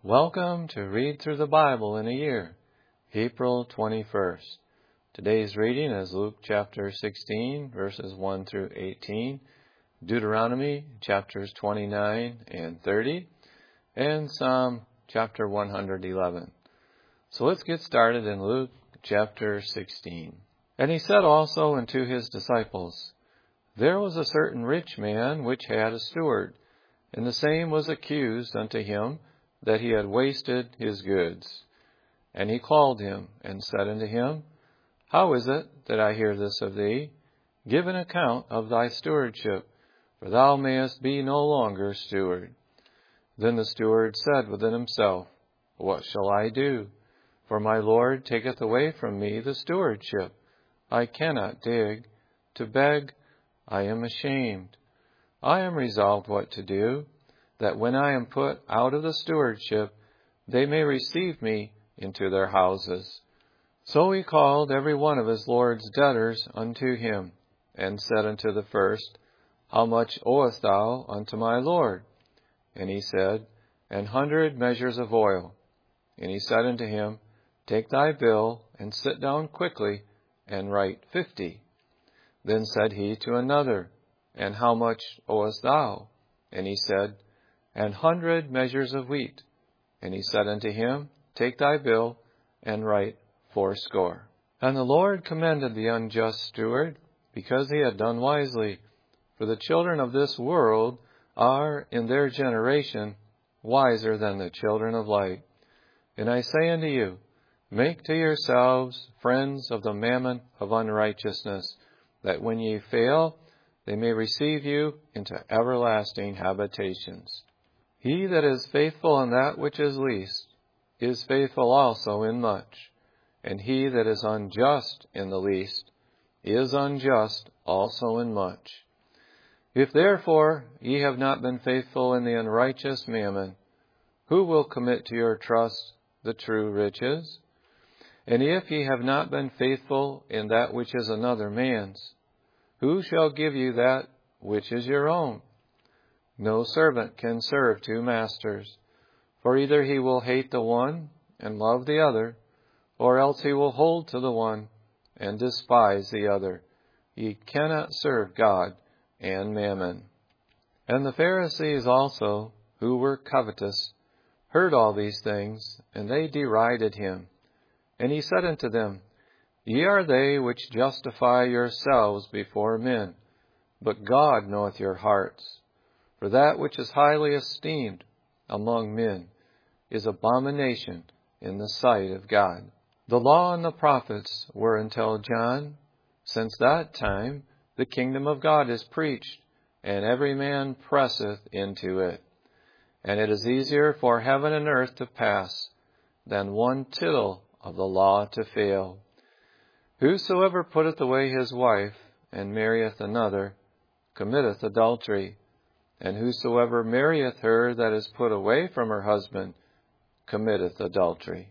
Welcome to Read Through the Bible in a Year, April 21st. Today's reading is Luke chapter 16, verses 1 through 18, Deuteronomy chapters 29 and 30, and Psalm chapter 111. So let's get started in Luke chapter 16. And he said also unto his disciples, There was a certain rich man which had a steward, and the same was accused unto him that he had wasted his goods. And he called him, and said unto him, How is it that I hear this of thee? Give an account of thy stewardship, for thou mayest be no longer steward. Then the steward said within himself, What shall I do? For my Lord taketh away from me the stewardship. I cannot dig. To beg, I am ashamed. I am resolved what to do, that when I am put out of the stewardship, they may receive me into their houses. So he called every one of his Lord's debtors unto him, and said unto the first, How much owest thou unto my Lord? And he said, 100 measures of oil. And he said unto him, Take thy bill, and sit down quickly, and write 50. Then said he to another, And how much owest thou? And he said, 100 measures of wheat. And he said unto him, Take thy bill, and write 80. And the Lord commended the unjust steward, because he had done wisely. For the children of this world are, in their generation, wiser than the children of light. And I say unto you, Make to yourselves friends of the mammon of unrighteousness, that when ye fail, they may receive you into everlasting habitations. He that is faithful in that which is least is faithful also in much, and he that is unjust in the least is unjust also in much. If therefore ye have not been faithful in the unrighteous mammon, who will commit to your trust the true riches? And if ye have not been faithful in that which is another man's, who shall give you that which is your own? No servant can serve two masters, for either he will hate the one and love the other, or else he will hold to the one and despise the other. Ye cannot serve God and mammon. And the Pharisees also, who were covetous, heard all these things, and they derided him. And he said unto them, Ye are they which justify yourselves before men, but God knoweth your hearts. For that which is highly esteemed among men is abomination in the sight of God. The law and the prophets were until John. Since that time the kingdom of God is preached, and every man presseth into it. And it is easier for heaven and earth to pass than one tittle of the law to fail. Whosoever putteth away his wife, and marrieth another, committeth adultery. And whosoever marrieth her that is put away from her husband, committeth adultery.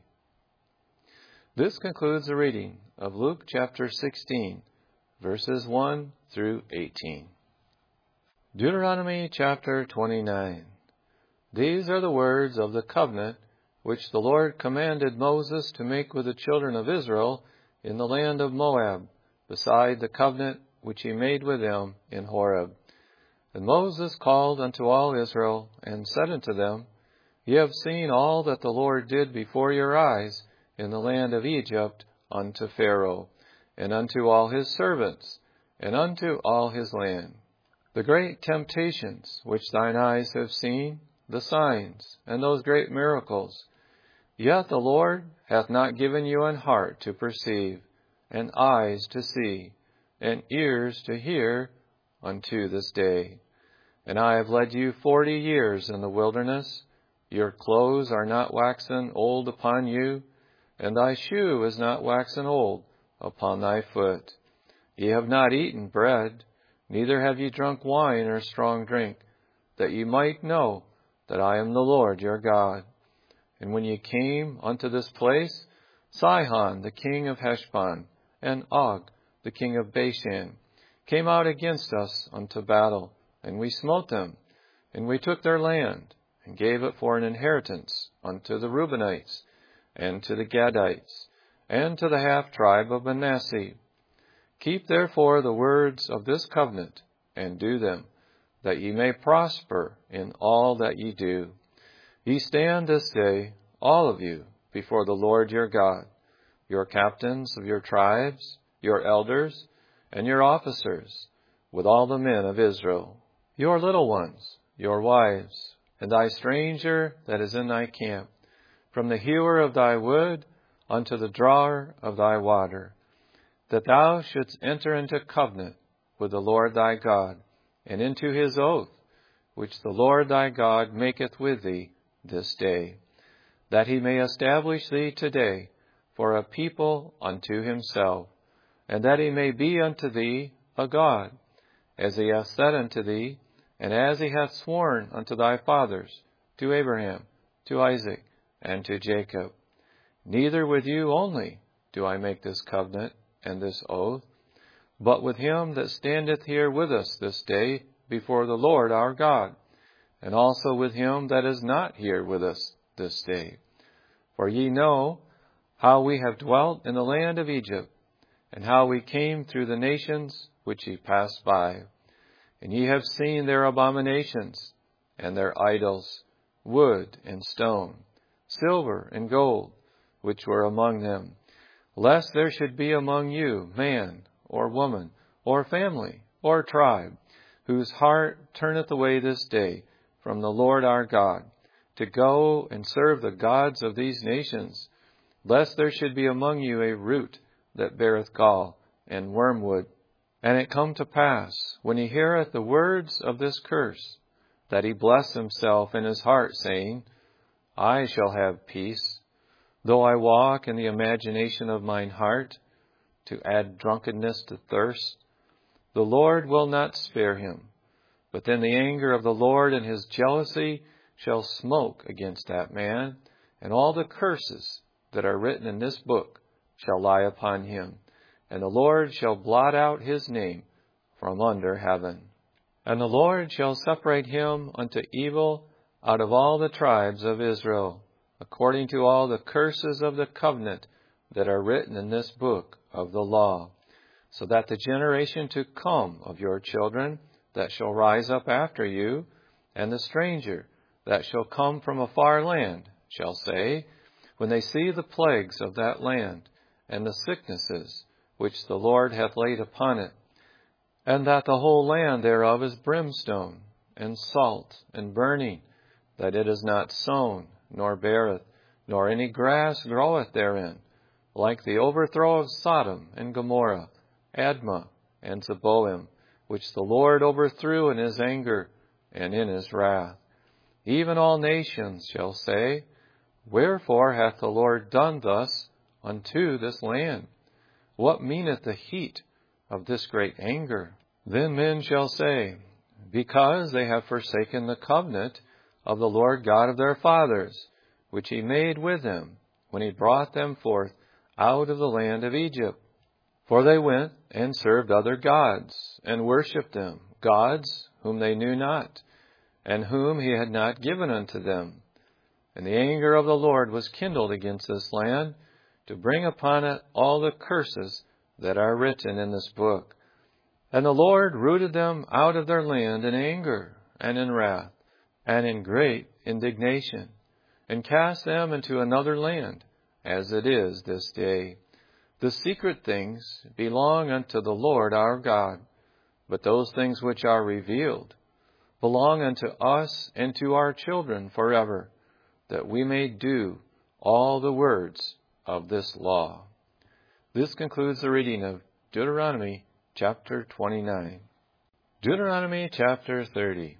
This concludes the reading of Luke chapter 16, verses 1 through 18. Deuteronomy chapter 29. These are the words of the covenant which the Lord commanded Moses to make with the children of Israel in the land of Moab, beside the covenant which he made with them in Horeb. And Moses called unto all Israel, and said unto them, Ye have seen all that the Lord did before your eyes in the land of Egypt unto Pharaoh, and unto all his servants, and unto all his land. The great temptations which thine eyes have seen, the signs, and those great miracles. Yet the Lord hath not given you an heart to perceive, and eyes to see, and ears to hear unto this day. And I have led you 40 years in the wilderness. Your clothes are not waxen old upon you, and thy shoe is not waxen old upon thy foot. Ye have not eaten bread, neither have ye drunk wine or strong drink, that ye might know that I am the Lord your God. And when ye came unto this place, Sihon the king of Heshbon, and Og the king of Bashan, came out against us unto battle, and we smote them, and we took their land, and gave it for an inheritance unto the Reubenites, and to the Gadites, and to the half-tribe of Manasseh. Keep therefore the words of this covenant, and do them, that ye may prosper in all that ye do. Ye stand this day, all of you, before the Lord your God, your captains of your tribes, your elders, and your officers, with all the men of Israel, your little ones, your wives, and thy stranger that is in thy camp, from the hewer of thy wood unto the drawer of thy water, that thou shouldst enter into covenant with the Lord thy God, and into his oath, which the Lord thy God maketh with thee this day, that he may establish thee today for a people unto himself, and that he may be unto thee a God, as he hath said unto thee, and as he hath sworn unto thy fathers, to Abraham, to Isaac, and to Jacob. Neither with you only do I make this covenant and this oath, but with him that standeth here with us this day before the Lord our God, and also with him that is not here with us this day. For ye know how we have dwelt in the land of Egypt, and how we came through the nations which ye passed by. And ye have seen their abominations, and their idols, wood and stone, silver and gold, which were among them, lest there should be among you man, or woman, or family, or tribe, whose heart turneth away this day from the Lord our God, to go and serve the gods of these nations, lest there should be among you a root that beareth gall and wormwood. And it come to pass, when he heareth the words of this curse, that he bless himself in his heart, saying, I shall have peace, though I walk in the imagination of mine heart, to add drunkenness to thirst. The Lord will not spare him, but then the anger of the Lord and his jealousy shall smoke against that man, and all the curses that are written in this book shall lie upon him, and the Lord shall blot out his name from under heaven. And the Lord shall separate him unto evil out of all the tribes of Israel, according to all the curses of the covenant that are written in this book of the law, so that the generation to come of your children that shall rise up after you, and the stranger that shall come from a far land, shall say, when they see the plagues of that land, and the sicknesses which the Lord hath laid upon it, and that the whole land thereof is brimstone, and salt, and burning, that it is not sown, nor beareth, nor any grass groweth therein, like the overthrow of Sodom and Gomorrah, Admah, and Zeboim, which the Lord overthrew in his anger and in his wrath. Even all nations shall say, Wherefore hath the Lord done thus unto this land? What meaneth the heat of this great anger? Then men shall say, Because they have forsaken the covenant of the Lord God of their fathers, which he made with them, when he brought them forth out of the land of Egypt. For they went and served other gods, and worshipped them, gods whom they knew not, and whom he had not given unto them. And the anger of the Lord was kindled against this land, to bring upon it all the curses that are written in this book. And the Lord rooted them out of their land in anger, and in wrath, and in great indignation, and cast them into another land, as it is this day. The secret things belong unto the Lord our God, but those things which are revealed belong unto us and to our children forever, that we may do all the words of this law. This concludes the reading of Deuteronomy chapter 29. Deuteronomy chapter 30.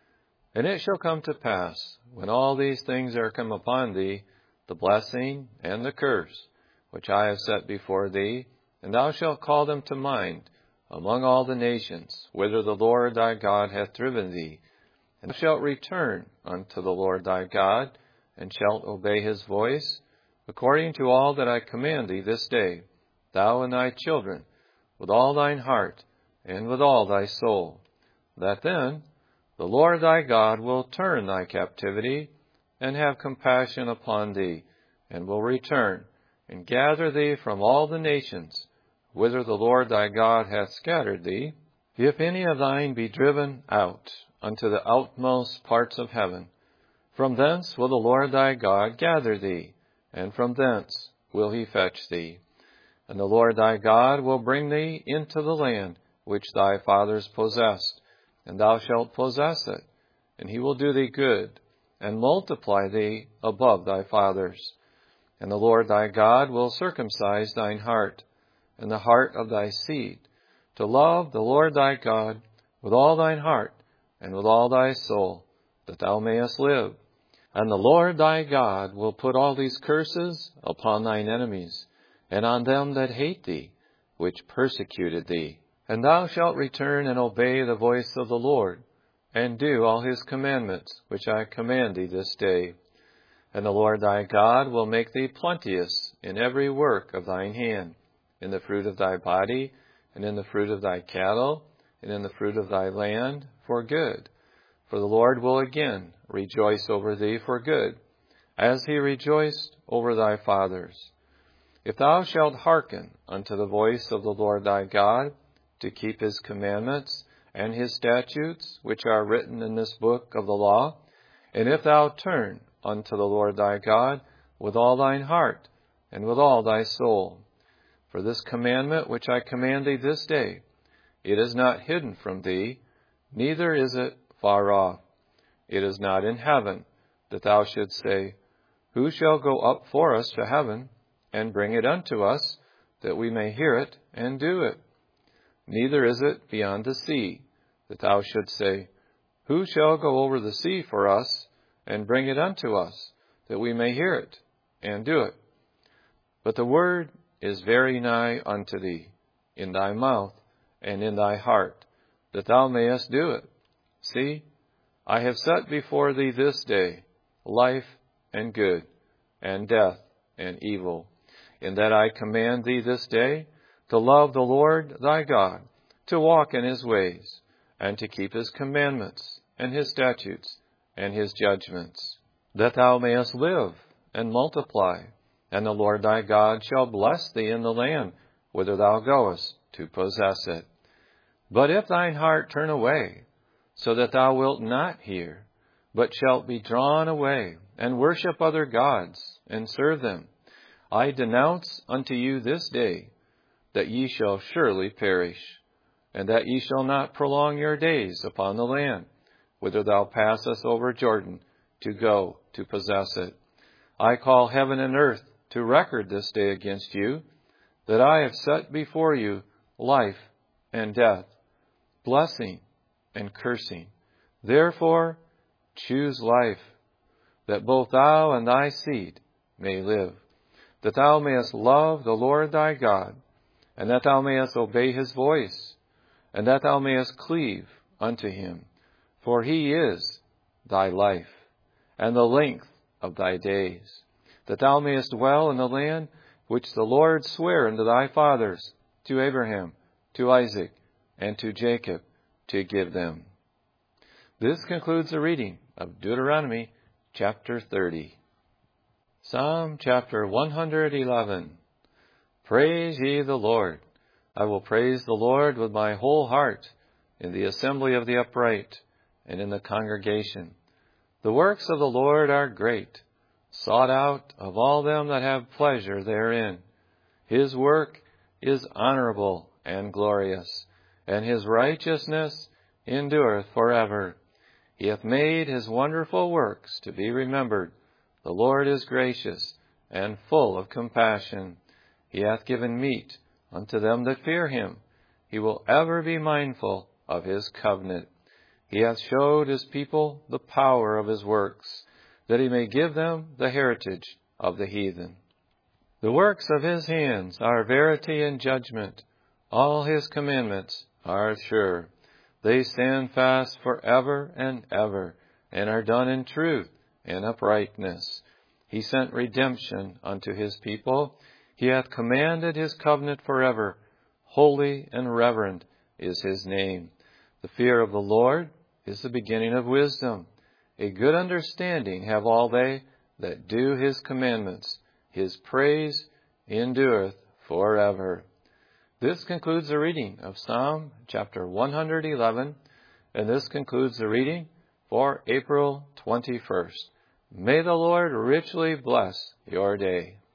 And it shall come to pass, when all these things are come upon thee, the blessing and the curse, which I have set before thee, and thou shalt call them to mind among all the nations, whither the Lord thy God hath driven thee, and thou shalt return unto the Lord thy God, and shalt obey his voice, according to all that I command thee this day, thou and thy children, with all thine heart, and with all thy soul, that then, the Lord thy God will turn thy captivity, and have compassion upon thee, and will return, and gather thee from all the nations, whither the Lord thy God hath scattered thee. If any of thine be driven out unto the outmost parts of heaven, from thence will the Lord thy God gather thee, and from thence will he fetch thee. And the Lord thy God will bring thee into the land which thy fathers possessed, and thou shalt possess it, and he will do thee good, and multiply thee above thy fathers. And the Lord thy God will circumcise thine heart, and the heart of thy seed, to love the Lord thy God with all thine heart, and with all thy soul, that thou mayest live. And the Lord thy God will put all these curses upon thine enemies, and on them that hate thee, which persecuted thee. And thou shalt return and obey the voice of the Lord, and do all his commandments, which I command thee this day. And the Lord thy God will make thee plenteous in every work of thine hand, in the fruit of thy body, and in the fruit of thy cattle, and in the fruit of thy land, for good. For the Lord will again rejoice over thee for good, as he rejoiced over thy fathers. If thou shalt hearken unto the voice of the Lord thy God, to keep his commandments and his statutes, which are written in this book of the law, and if thou turn unto the Lord thy God with all thine heart, and with all thy soul. For this commandment which I command thee this day, it is not hidden from thee, neither is it far off. It is not in heaven, that thou shouldst say, Who shall go up for us to heaven, and bring it unto us, that we may hear it and do it? Neither is it beyond the sea, that thou shouldst say, Who shall go over the sea for us, and bring it unto us, that we may hear it and do it? But the word is very nigh unto thee, in thy mouth and in thy heart, that thou mayest do it. See, I have set before thee this day life and good, and death and evil, in that I command thee this day to love the Lord thy God, to walk in his ways, and to keep his commandments, and his statutes, and his judgments, that thou mayest live and multiply, and the Lord thy God shall bless thee in the land whither thou goest to possess it. But if thine heart turn away, so that thou wilt not hear, but shalt be drawn away, and worship other gods, and serve them, I denounce unto you this day that ye shall surely perish, and that ye shall not prolong your days upon the land, whither thou passest over Jordan to go to possess it. I call heaven and earth to record this day against you, that I have set before you life and death, blessing and cursing. Therefore choose life, that both thou and thy seed may live, that thou mayest love the Lord thy God, and that thou mayest obey his voice, and that thou mayest cleave unto him. For he is thy life, and the length of thy days, that thou mayest dwell in the land which the Lord sware unto thy fathers, to Abraham, to Isaac, and to Jacob, to give them. This concludes the reading of Deuteronomy chapter 30. Psalm chapter 111. Praise ye the Lord. I will praise the Lord with my whole heart, in the assembly of the upright, and in the congregation. The works of the Lord are great, sought out of all them that have pleasure therein. His work is honorable and glorious, and his righteousness endureth forever. He hath made his wonderful works to be remembered. The Lord is gracious and full of compassion. He hath given meat unto them that fear him. He will ever be mindful of his covenant. He hath showed his people the power of his works, that he may give them the heritage of the heathen. The works of his hands are verity and judgment. All his commandments are sure. They stand fast forever and ever, and are done in truth and uprightness. He sent redemption unto his people. He hath commanded his covenant forever. Holy and reverend is his name. The fear of the Lord is the beginning of wisdom. A good understanding have all they that do his commandments. His praise endureth forever. This concludes the reading of Psalm chapter 111, and this concludes the reading for April 21st. May the Lord richly bless your day.